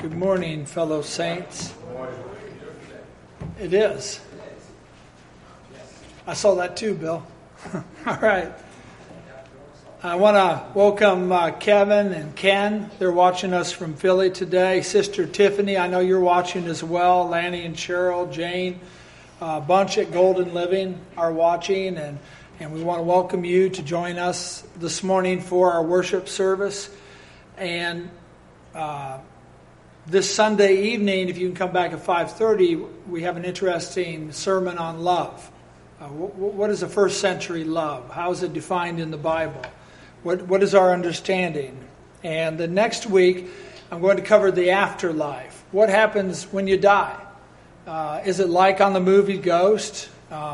Good morning, fellow saints. It is. I saw that too, Bill. All right. I want to welcome Kevin and Ken. They're watching us from Philly today. Sister Tiffany, I know you're watching as well. Lanny and Cheryl, Jane, a bunch at Golden Living are watching. And we want to welcome you to join us this morning for our worship service. And this Sunday evening, if you can come back at 5:30, we have an interesting sermon on love. What is a first century love? How is it defined in the Bible? What is our understanding? And the next week, I'm going to cover the afterlife. What happens when you die? Is it like on the movie Ghost?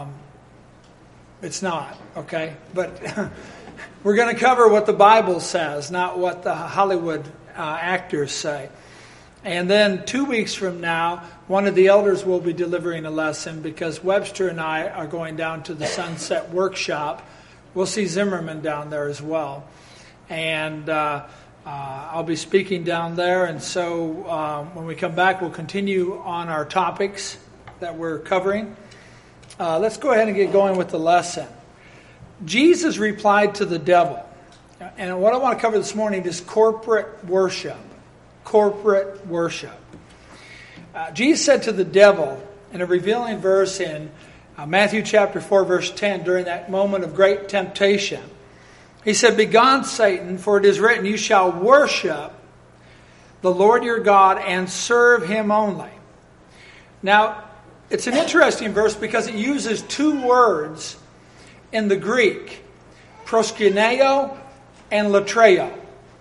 It's not, okay? But we're going to cover what the Bible says, not what the Hollywood actors say. And then 2 weeks from now, one of the elders will be delivering a lesson because Webster and I are going down to the Sunset Workshop. We'll see Zimmerman down there as well. And I'll be speaking down there. And so when we come back, we'll continue on our topics that we're covering. Let's go ahead and get going with the lesson. Jesus replied to the devil. And what I want to cover this morning is corporate worship. Corporate worship. Jesus said to the devil in a revealing verse in Matthew chapter 4, verse 10, during that moment of great temptation. He said, "Begone, Satan, for it is written, you shall worship the Lord your God and serve him only." Now, it's an interesting verse because it uses two words in the Greek, proskuneo and latreo.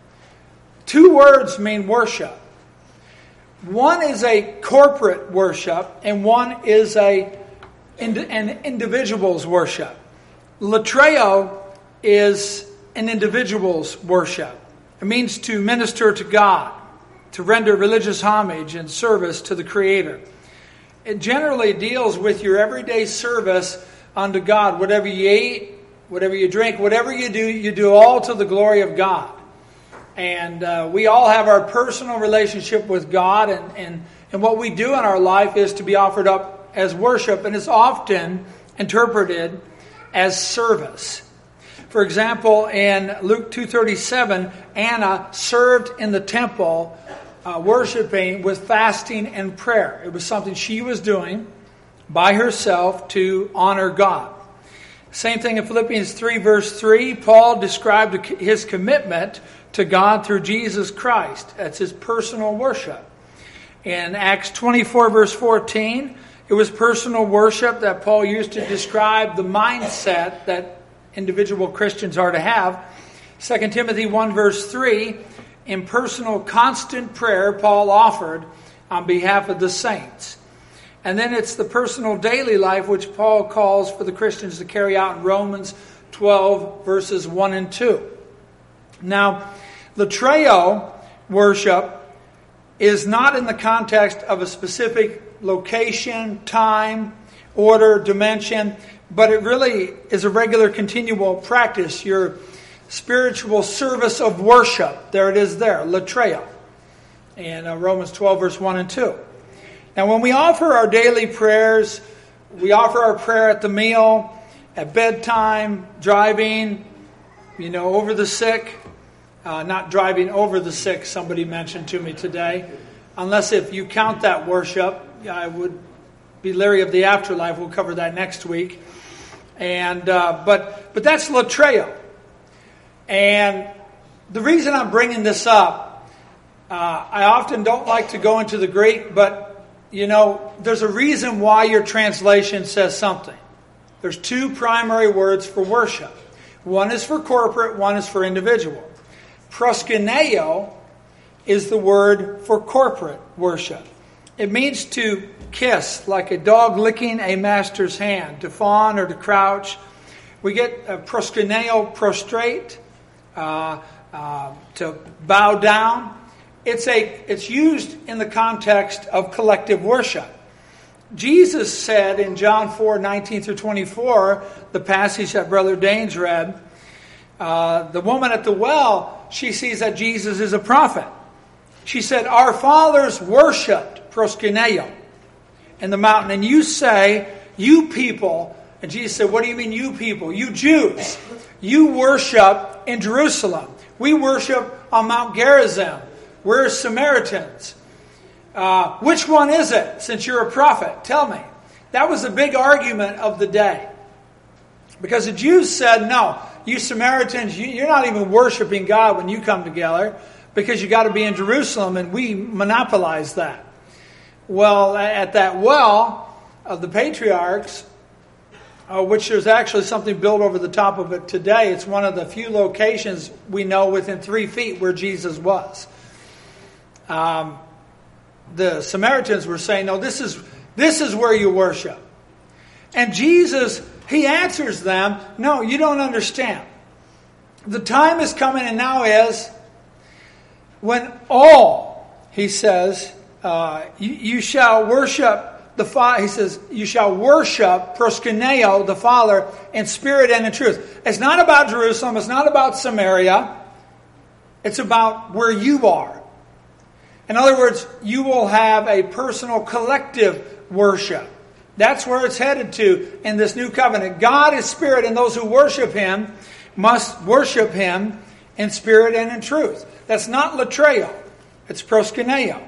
Two words mean worship. One is a corporate worship, and one is an individual's worship. Latreo is an individual's worship. It means to minister to God, to render religious homage and service to the Creator. It generally deals with your everyday service unto God. Whatever you eat, whatever you drink, whatever you do all to the glory of God. And we all have our personal relationship with God, and what we do in our life is to be offered up as worship, and it's often interpreted as service. For example, in Luke 2:37, Anna served in the temple worshiping with fasting and prayer. It was something she was doing by herself to honor God. Same thing in Philippians 3, verse 3, Paul described his commitment to God through Jesus Christ. That's his personal worship. In Acts 24, verse 14, it was personal worship that Paul used to describe the mindset that individual Christians are to have. 2 Timothy 1, verse 3, in personal constant prayer, Paul offered on behalf of the saints. And then it's the personal daily life which Paul calls for the Christians to carry out in Romans 12, verses 1 and 2. Now, latreo worship is not in the context of a specific location, time, order, dimension, but it really is a regular continual practice, your spiritual service of worship. There it is there, latreo, in Romans 12, verse 1 and 2. Now, when we offer our daily prayers, we offer our prayer at the meal, at bedtime, driving, over the sick. Not driving over the sick, somebody mentioned to me today. Unless if you count that worship, I would be leery of the afterlife. We'll cover that next week. And but that's latreo. And the reason I'm bringing this up, I often don't like to go into the Greek, but there's a reason why your translation says something. There's two primary words for worship. One is for corporate, one is for individual. Proskuneo is the word for corporate worship. It means to kiss, like a dog licking a master's hand, to fawn or to crouch. We get proskuneo, prostrate, to bow down. It's used in the context of collective worship. Jesus said in John 4, 19 through 24, the passage that Brother Danes read, the woman at the well, she sees that Jesus is a prophet. She said, our fathers worshipped, proskuneo, in the mountain. And you say, you people, and Jesus said, what do you mean you people? You Jews, you worship in Jerusalem. We worship on Mount Gerizim. We're Samaritans. Which one is it, since you're a prophet? Tell me. That was a big argument of the day. Because the Jews said, no, you Samaritans, you're not even worshiping God when you come together, because you got to be in Jerusalem, and we monopolize that. Well, at that well of the patriarchs, which there's actually something built over the top of it today. It's one of the few locations we know within 3 feet where Jesus was. The Samaritans were saying, no, this is where you worship. And Jesus, he answers them, no, you don't understand. The time is coming, and now is, when all, he says, you shall worship the Father. He says, you shall worship proskuneo, the Father, in spirit and in truth. It's not about Jerusalem. It's not about Samaria. It's about where you are. In other words, you will have a personal, collective worship. That's where it's headed to in this new covenant. God is spirit, and those who worship Him must worship Him in spirit and in truth. That's not latreo. It's proskuneo.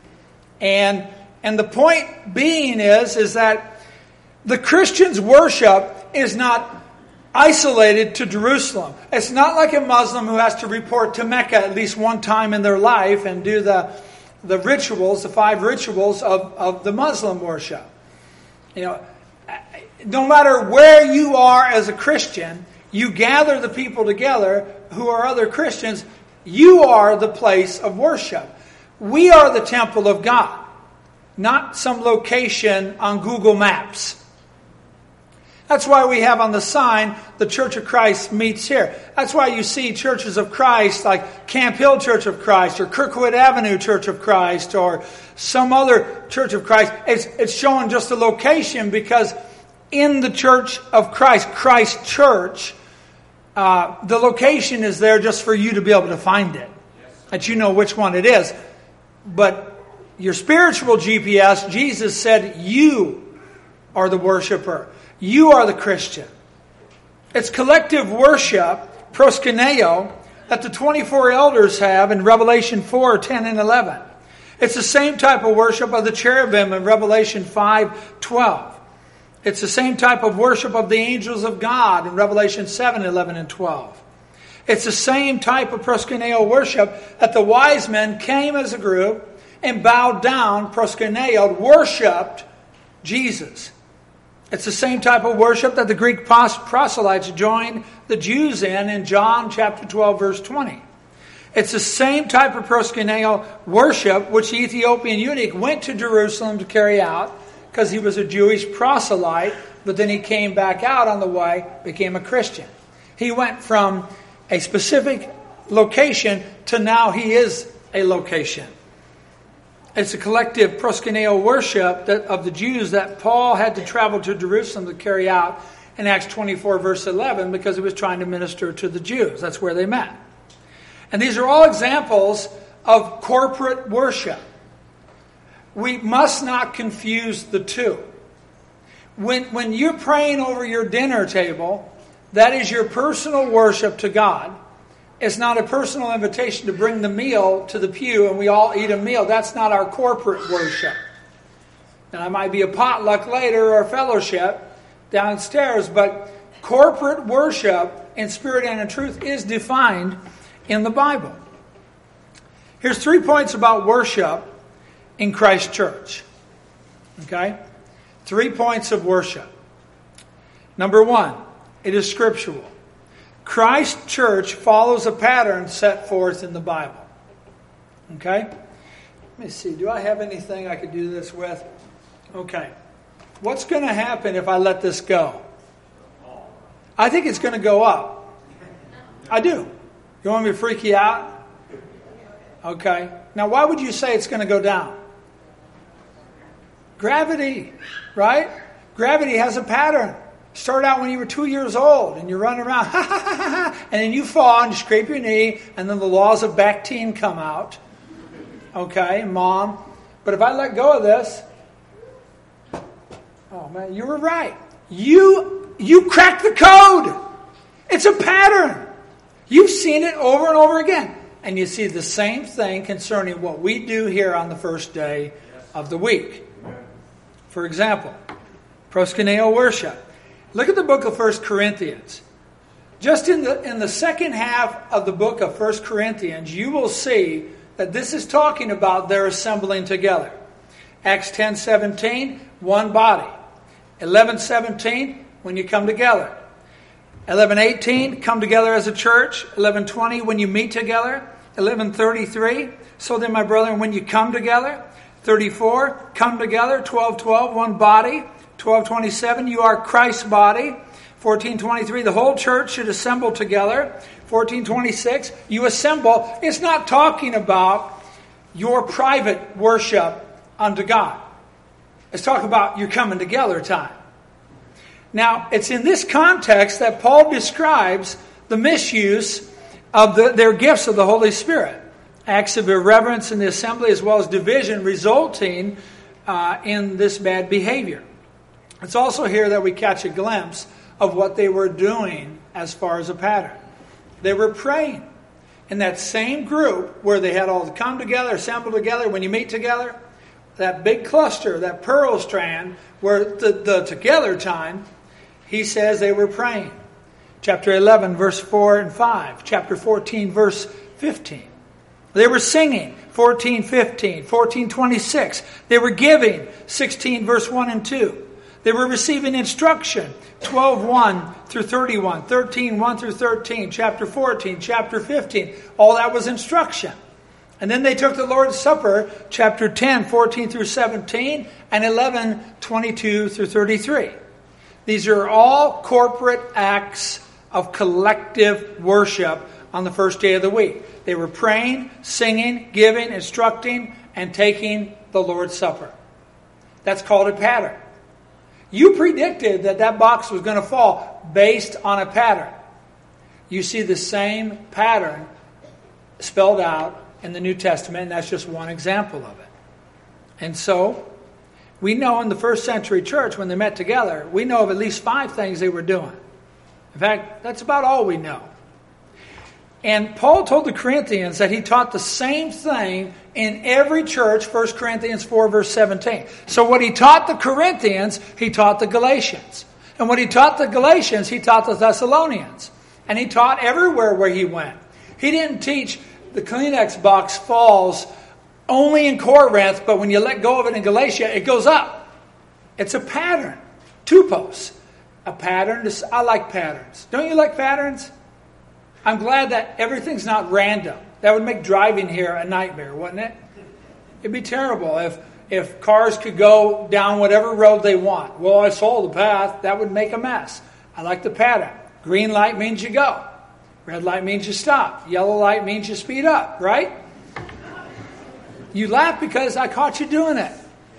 And the point being is that the Christian's worship is not isolated to Jerusalem. It's not like a Muslim who has to report to Mecca at least one time in their life and do the rituals, the 5 rituals of the Muslim worship. You know, no matter where you are as a Christian, you gather the people together who are other Christians. You are the place of worship. We are the temple of God, not some location on Google Maps. That's why we have on the sign, the Church of Christ meets here. That's why you see churches of Christ like Camp Hill Church of Christ or Kirkwood Avenue Church of Christ or some other Church of Christ. It's showing just a location, because in the Church of Christ, Christ Church, the location is there just for you to be able to find it. That you know which one it is. But your spiritual GPS, Jesus said, you are the worshiper. You are the Christian. It's collective worship, proskuneo, that the 24 elders have in Revelation 4, 10, and 11. It's the same type of worship of the cherubim in Revelation 5, 12. It's the same type of worship of the angels of God in Revelation 7, 11, and 12. It's the same type of proskuneo worship that the wise men came as a group and bowed down, proskuneo, worshipped Jesus. It's the same type of worship that the Greek proselytes joined the Jews in John chapter 12, verse 20. It's the same type of proskuneo worship which the Ethiopian eunuch went to Jerusalem to carry out, because he was a Jewish proselyte, but then he came back out on the way, became a Christian. He went from a specific location to now he is a location. It's a collective proskuneo worship of the Jews that Paul had to travel to Jerusalem to carry out in Acts 24, verse 11, because he was trying to minister to the Jews. That's where they met. And these are all examples of corporate worship. We must not confuse the two. When you're praying over your dinner table, that is your personal worship to God. It's not a personal invitation to bring the meal to the pew and we all eat a meal. That's not our corporate worship. Now, it might be a potluck later or a fellowship downstairs, but corporate worship in spirit and in truth is defined in the Bible. Here's 3 points about worship in Christ Church. Okay? 3 points of worship. Number 1, it is scriptural. Christ Church follows a pattern set forth in the Bible. Okay? Let me see. Do I have anything I could do this with? Okay. What's going to happen if I let this go? I think it's going to go up. I do. You want me to freak you out? Okay. Now, why would you say it's going to go down? Gravity, right? Gravity has a pattern. Start out when you were 2 years old and you're running around, and then you fall and you scrape your knee, and then the laws of Bakhtin come out. okay, Mom, but if I let go of this, oh man, you were right. You cracked the code. It's a pattern. You've seen it over and over again. And you see the same thing concerning what we do here on the first day of the week. For example, proskuneo worship. Look at the book of 1 Corinthians. Just in the second half of the book of 1 Corinthians, you will see that this is talking about their assembling together. Acts 10:17, one body. 11:17, when you come together. 11:18, come together as a church. 11:20, when you meet together. 11:33, so then my brethren, when you come together. 34, come together. 12:12, one body. 12:27, you are Christ's body. 14:23, the whole church should assemble together. 14:26, you assemble. It's not talking about your private worship unto God. It's talking about your coming together time. Now, it's in this context that Paul describes the misuse of their gifts of the Holy Spirit. Acts of irreverence in the assembly as well as division resulting in this bad behavior. It's also here that we catch a glimpse of what they were doing as far as a pattern. They were praying. In that same group where they had all come together, assembled together, when you meet together, that big cluster, that pearl strand, where the together time, he says they were praying. Chapter 11, verse 4 and 5. Chapter 14, verse 15. They were singing, 14:15, 14:26. They were giving, 16, verse 1 and 2. They were receiving instruction, 12:1 through 31, 13:1 through 13, chapter 14, chapter 15. All that was instruction. And then they took the Lord's Supper, chapter 10, 14 through 17, and 11, 22 through 33. These are all corporate acts of collective worship on the first day of the week. They were praying, singing, giving, instructing, and taking the Lord's Supper. That's called a pattern. You predicted that box was going to fall based on a pattern. You see the same pattern spelled out in the New Testament, and that's just one example of it. And so, we know in the first century church, when they met together, we know of at least 5 things they were doing. In fact, that's about all we know. And Paul told the Corinthians that he taught the same thing in every church, 1 Corinthians 4, verse 17. So what he taught the Corinthians, he taught the Galatians. And what he taught the Galatians, he taught the Thessalonians. And he taught everywhere where he went. He didn't teach the Kleenex box falls only in Corinth, but when you let go of it in Galatia, it goes up. It's a pattern. Tupos. A pattern. I like patterns. Don't you like patterns? I'm glad that everything's not random. That would make driving here a nightmare, wouldn't it? It'd be terrible if cars could go down whatever road they want. Well, I saw the path. That would make a mess. I like the pattern. Green light means you go. Red light means you stop. Yellow light means you speed up, right? You laugh because I caught you doing it.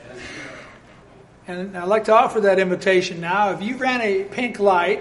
And I'd like to offer that invitation now. If you ran a pink light,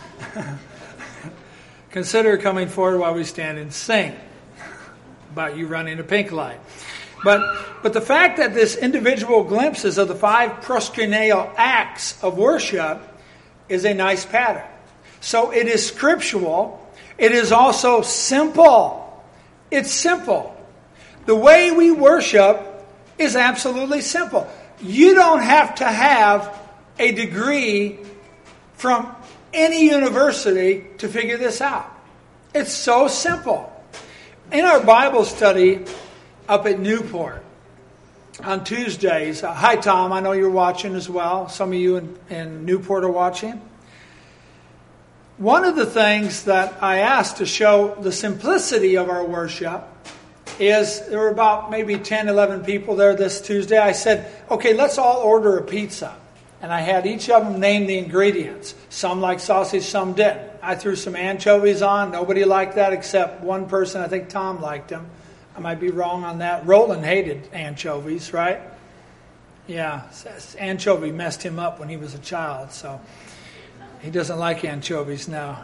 consider coming forward while we stand and sing about you running a pink light. But the fact that this individual glimpses of the 5 proskuneo acts of worship is a nice pattern. So it is scriptural. It is also simple. It's simple. The way we worship is absolutely simple. You don't have to have a degree from any university to figure this out. It's so simple. In our Bible study up at Newport on Tuesdays, hi Tom, I know you're watching as well. Some of you in Newport are watching. One of the things that I asked to show the simplicity of our worship is there were about maybe 10, 11 people there this Tuesday. I said, okay, let's all order a pizza. And I had each of them name the ingredients. Some liked sausage, some didn't. I threw some anchovies on. Nobody liked that except one person. I think Tom liked them. I might be wrong on that. Roland hated anchovies, right? Yeah, anchovy messed him up when he was a child, so he doesn't like anchovies now.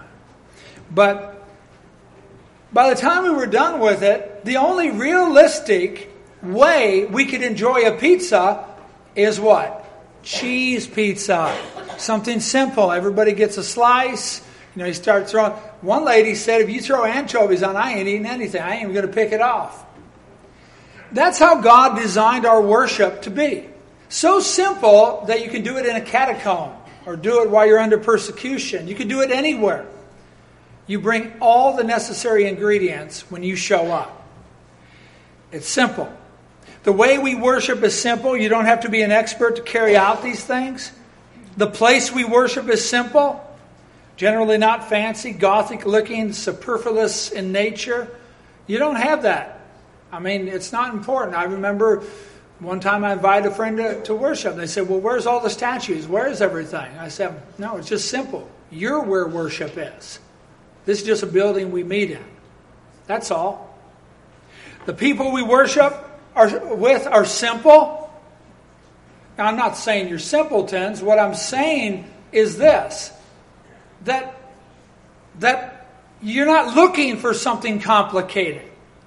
But by the time we were done with it, the only realistic way we could enjoy a pizza is what? Cheese pizza. Something simple. Everybody gets a slice. You start throwing. One lady said, if you throw anchovies on, I ain't eating anything. I ain't even going to pick it off. That's how God designed our worship to be. So simple that you can do it in a catacomb or do it while you're under persecution. You can do it anywhere. You bring all the necessary ingredients when you show up. It's simple. The way we worship is simple. You don't have to be an expert to carry out these things. The place we worship is simple. Generally not fancy, gothic looking, superfluous in nature. You don't have that. I mean, it's not important. I remember one time I invited a friend to worship. They said, well, where's all the statues? Where's everything? I said, no, it's just simple. You're where worship is. This is just a building we meet in. That's all. The people we worship are simple. Now, I'm not saying you're simpletons. What I'm saying is this. That you're not looking for something complicated.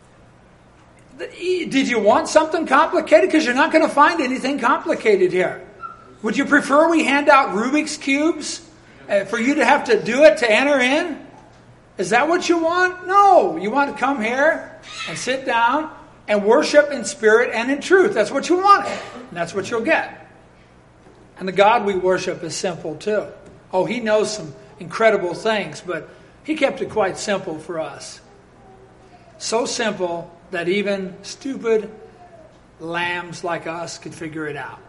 Did you want something complicated? Because you're not going to find anything complicated here. Would you prefer we hand out Rubik's Cubes for you to have to do it to enter in? Is that what you want? No. You want to come here and sit down and worship in spirit and in truth. That's what you want. And that's what you'll get. And the God we worship is simple too. Oh, He knows some incredible things, but He kept it quite simple for us. So simple that even stupid lambs like us could figure it out.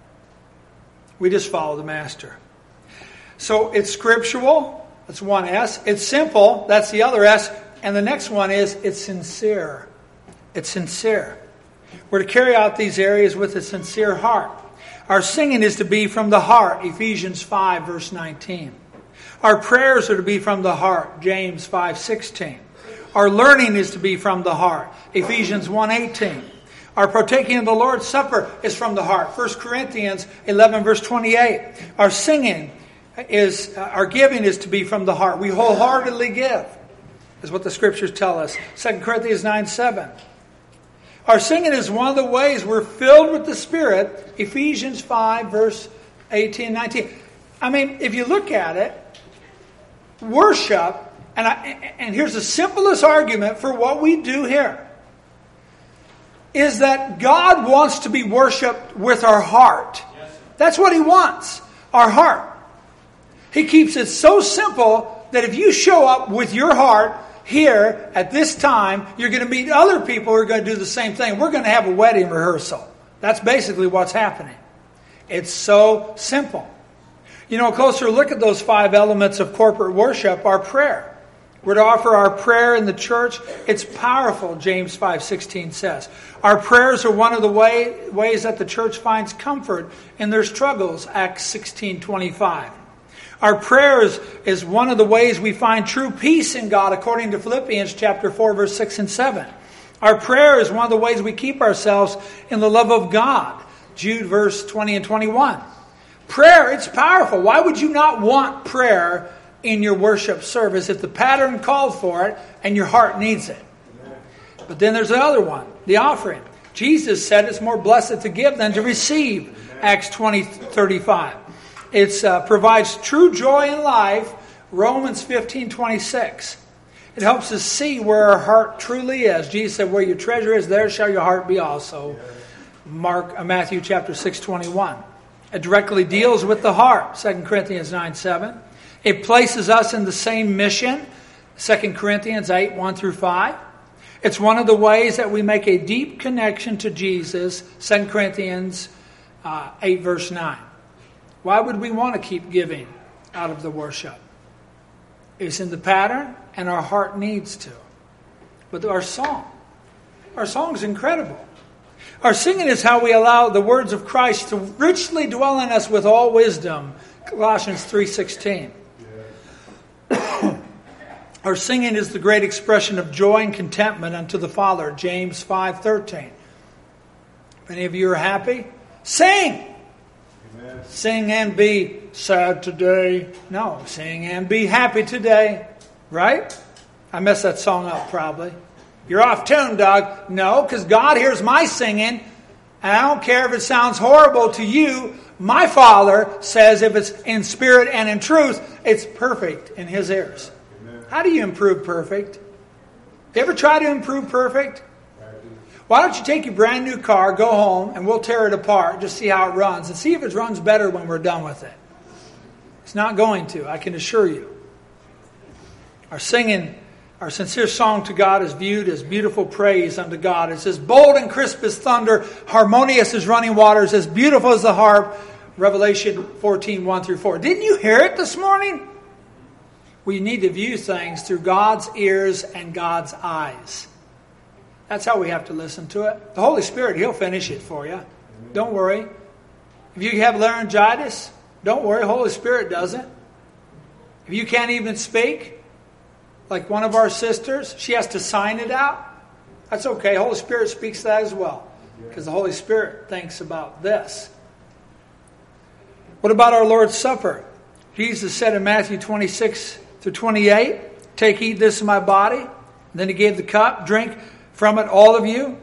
We just follow the Master. So it's scriptural. That's one S. It's simple. That's the other S. And the next one is it's sincere. It's sincere. We're to carry out these areas with a sincere heart. Our singing is to be from the heart. Ephesians 5, verse 19. Our prayers are to be from the heart. James 5:16. Our learning is to be from the heart. Ephesians 1:18. Our partaking of the Lord's Supper is from the heart. 1 Corinthians 11, verse 28. Our singing our giving is to be from the heart. We wholeheartedly give, is what the Scriptures tell us. 2 Corinthians 9:7. Our singing is one of the ways we're filled with the Spirit. Ephesians 5, verse 18 and 19. I mean, if you look at it, worship, and here's the simplest argument for what we do here, is that God wants to be worshipped with our heart. That's what He wants, our heart. He keeps it so simple that if you show up with your heart here at this time, you're going to meet other people who are going to do the same thing. We're going to have a wedding rehearsal. That's basically what's happening. It's so simple. A closer look at those 5 elements of corporate worship are prayer. We're to offer our prayer in the church. It's powerful, James 5:16 says. Our prayers are one of the ways that the church finds comfort in their struggles, Acts 16:25. Our prayers is one of the ways we find true peace in God, according to Philippians chapter 4, verse 6 and 7. Our prayer is one of the ways we keep ourselves in the love of God, Jude verse 20 and 21. Prayer, it's powerful. Why would you not want prayer in your worship service if the pattern called for it and your heart needs it? But then there's another one, the offering. Jesus said it's more blessed to give than to receive, Acts 20:35. It provides true joy in life, Romans 15:26. It helps us see where our heart truly is. Jesus said, where your treasure is, there shall your heart be also. Matthew chapter 6:21. It directly deals with the heart, 2 Corinthians 9:7. It places us in the same mission, 2 Corinthians 8, 1 through 5. It's one of the ways that we make a deep connection to Jesus, 2 Corinthians 8, verse 9. Why would we want to keep giving out of the worship? It's in the pattern, and our heart needs to. But our song is incredible. Our singing is how we allow the words of Christ to richly dwell in us with all wisdom, Colossians 3:16. Our singing is the great expression of joy and contentment unto the Father, James 5:13. If any of you are happy, sing! Amen. Sing and be sad today. No, sing and be happy today. Right? I messed that song up probably. You're off tune, Doug. No, because God hears my singing, and I don't care if it sounds horrible to you. My Father says if it's in spirit and in truth, it's perfect in His ears. Amen. How do you improve perfect? You ever try to improve perfect? Why don't you take your brand new car, go home, and we'll tear it apart, just see how it runs, and see if it runs better when we're done with it. It's not going to, I can assure you. Our sincere song to God is viewed as beautiful praise unto God. It's as bold and crisp as thunder, harmonious as running waters, as beautiful as the harp. Revelation 14:1-4. Didn't you hear it this morning? We need to view things through God's ears and God's eyes. That's how we have to listen to it. The Holy Spirit, He'll finish it for you. Don't worry. If you have laryngitis, don't worry. The Holy Spirit does it. If you can't even speak, like one of our sisters, she has to sign it out. That's okay. The Holy Spirit speaks that as well. Because the Holy Spirit thinks about this. What about our Lord's Supper? Jesus said in Matthew 26-28, "Take, eat, this is my body." And then He gave the cup, "Drink from it, all of you."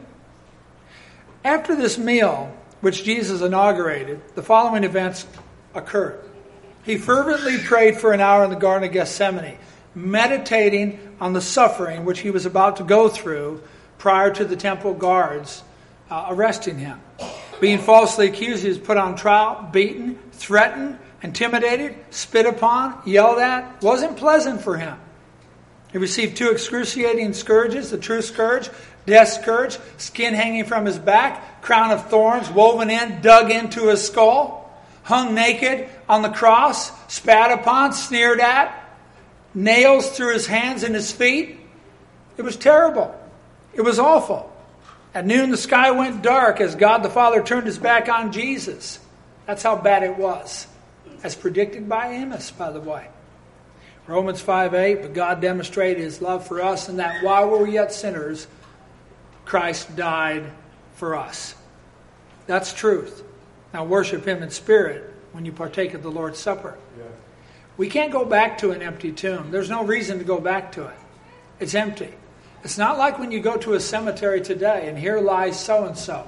After this meal, which Jesus inaugurated, the following events occurred. He fervently prayed for an hour in the Garden of Gethsemane, meditating on the suffering which He was about to go through prior to the temple guards arresting Him. Being falsely accused, He was put on trial, beaten, threatened, intimidated, spit upon, yelled at. Wasn't pleasant for Him. He received 2 excruciating scourges, the true scourge, death scourge, skin hanging from His back, crown of thorns woven in, dug into His skull, hung naked on the cross, spat upon, sneered at, nails through His hands and His feet. It was terrible. It was awful. At noon the sky went dark as God the Father turned His back on Jesus. That's how bad it was. As predicted by Amos, by the way. Romans 5:8, "But God demonstrated His love for us, in that while we were yet sinners, Christ died for us." That's truth. Now worship Him in spirit when you partake of the Lord's Supper. Yeah. We can't go back to an empty tomb. There's no reason to go back to it. It's empty. It's not like when you go to a cemetery today and here lies so-and-so.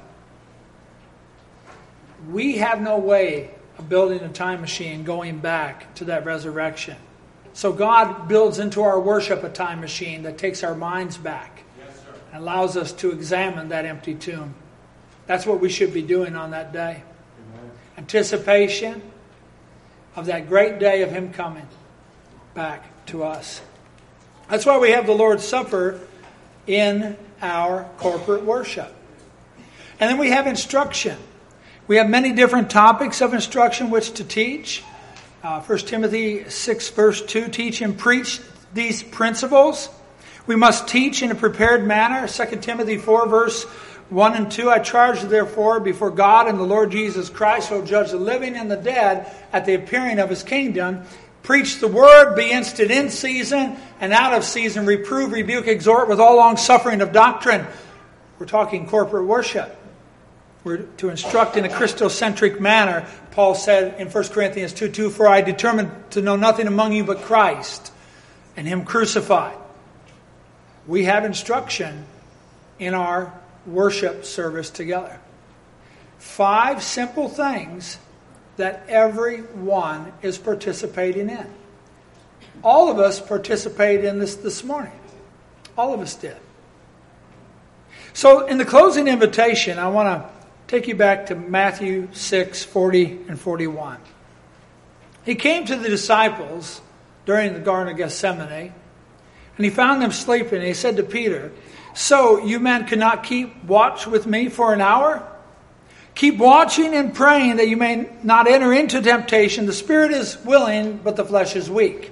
We have no way of building a time machine going back to that resurrection. So God builds into our worship a time machine that takes our minds back and allows us to examine that empty tomb. That's what we should be doing on that day. Amen. Anticipation of that great day of Him coming back to us. That's why we have the Lord's Supper in our corporate worship. And then we have instruction. We have many different topics of instruction which to teach. 1 Timothy 6 verse 2, teach and preach these principles. We must teach in a prepared manner. 2 Timothy 4 verse 1 and 2, I charge you therefore before God and the Lord Jesus Christ, who will judge the living and the dead at the appearing of His kingdom. Preach the word, be instant in season and out of season, reprove, rebuke, exhort with all long suffering of doctrine. We're talking corporate worship. We're to instruct in a Christocentric manner. Paul said in 1 Corinthians 2:2, "For I determined to know nothing among you but Christ and Him crucified." We have instruction in our worship service together. 5 simple things that everyone is participating in. All of us participated in this morning. All of us did. So in the closing invitation, I want to take you back to Matthew 6:40 and 41. He came to the disciples during the Garden of Gethsemane, and He found them sleeping. And He said to Peter, "So you men cannot keep watch with me for an hour? Keep watching and praying that you may not enter into temptation. The spirit is willing, but the flesh is weak."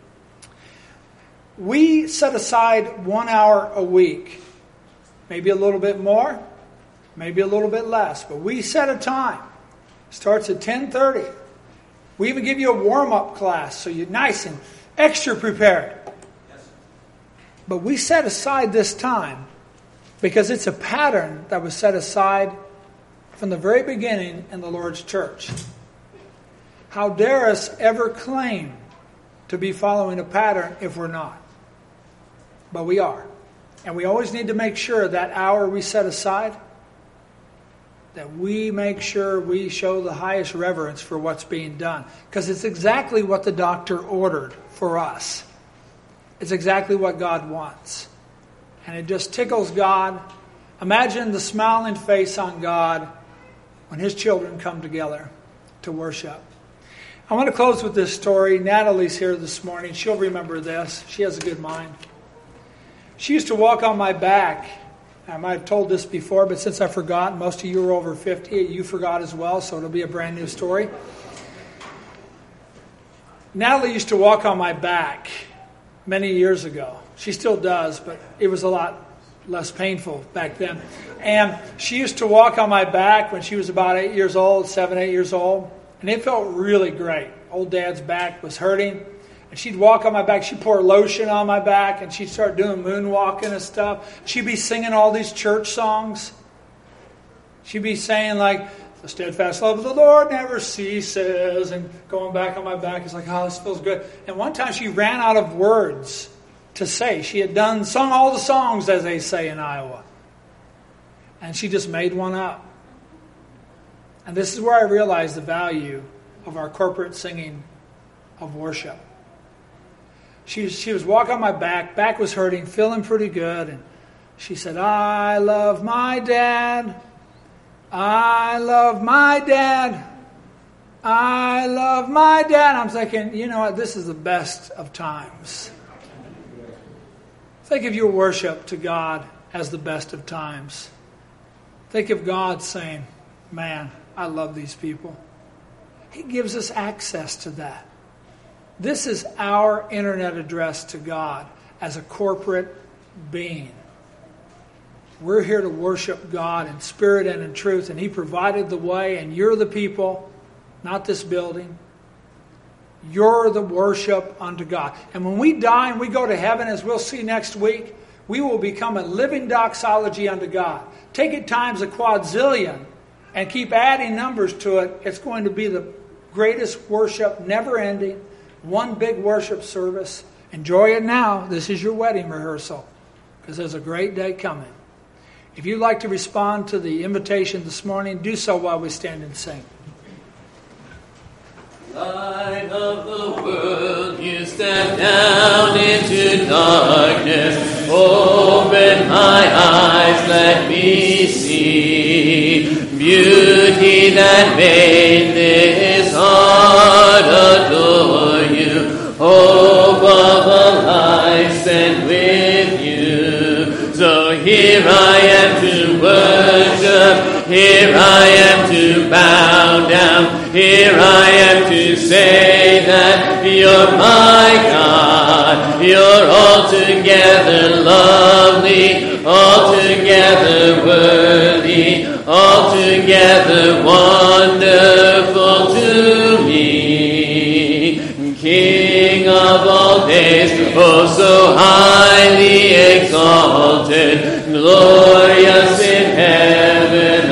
We set aside 1 hour a week, maybe a little bit more, maybe a little bit less, but we set a time. It starts at 10:30. We even give you a warm-up class so you're nice and extra prepared. But we set aside this time because it's a pattern that was set aside from the very beginning in the Lord's church. How dare us ever claim to be following a pattern if we're not? But we are. And we always need to make sure that hour we set aside, that we make sure we show the highest reverence for what's being done. Because it's exactly what the doctor ordered for us. It's exactly what God wants. And it just tickles God. Imagine the smiling face on God when His children come together to worship. I want to close with this story. Natalie's here this morning. She'll remember this. She has a good mind. She used to walk on my back. I might have told this before, but since I forgot, most of you are over 50, you forgot as well, so it'll be a brand new story. Natalie used to walk on my back many years ago. She still does, but it was a lot less painful back then. And she used to walk on my back when she was about 8 years old, 7, 8 years old, and it felt really great. Old Dad's back was hurting. And she'd walk on my back. She'd pour lotion on my back, and she'd start doing moonwalking and stuff. She'd be singing all these church songs. She'd be saying like, "The steadfast love of the Lord never ceases," and going back on my back. It's like, oh, this feels good. And one time she ran out of words to say. She had sung all the songs, as they say in Iowa. And she just made one up. And this is where I realized the value of our corporate singing of worship. She was walking on my back was hurting, feeling pretty good, and she said, "I love my dad, I love my dad, I love my dad." I'm thinking, you know what, this is the best of times. Think of your worship to God as the best of times. Think of God saying, "Man, I love these people." He gives us access to that. This is our internet address to God as a corporate being. We're here to worship God in spirit and in truth, and He provided the way, and you're the people, not this building. You're the worship unto God. And when we die and we go to heaven, as we'll see next week, we will become a living doxology unto God. Take it times a quadrillion and keep adding numbers to it. It's going to be the greatest worship, never ending. One big worship service. Enjoy it now. This is your wedding rehearsal, because there's a great day coming. If you'd like to respond to the invitation this morning, do so while we stand and sing. Light of the world, you step down into darkness. Open my eyes, let me see beauty that made this heart adore you. Hope of a life spent with you. So here I am to worship, here I am to bow down, here I am to say that you're my God. You're altogether lovely, altogether worthy, altogether wonderful to me. King of all days, oh so highly exalted, glorious in heaven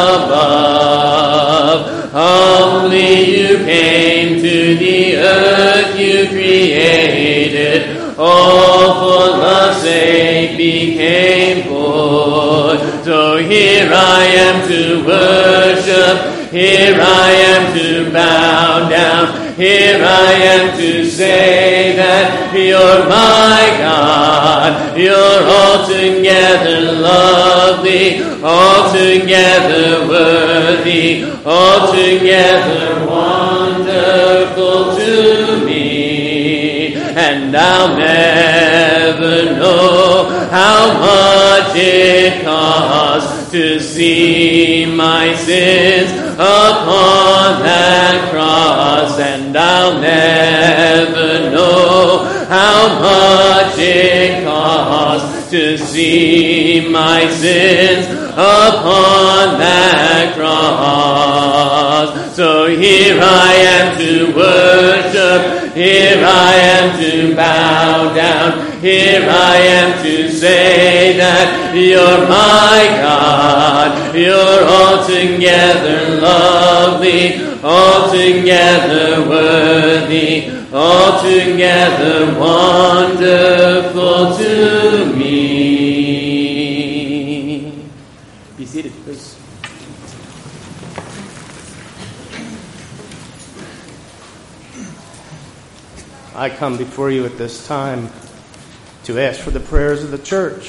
above. Humbly you came to the earth you created, all for love's sake became poor. So here I am to worship, here I am to bow down, here I am to say that you're my God. You're altogether lovely, altogether worthy, altogether wonderful to me. And I'll never know how much it costs to see my sins upon that cross. And I'll never know how much it costs to see my sins upon that cross. So here I am to worship, here I am to bow down, here I am to say that you're my God. You're altogether lovely, altogether worthy, altogether wonderful to me. I come before you at this time to ask for the prayers of the church.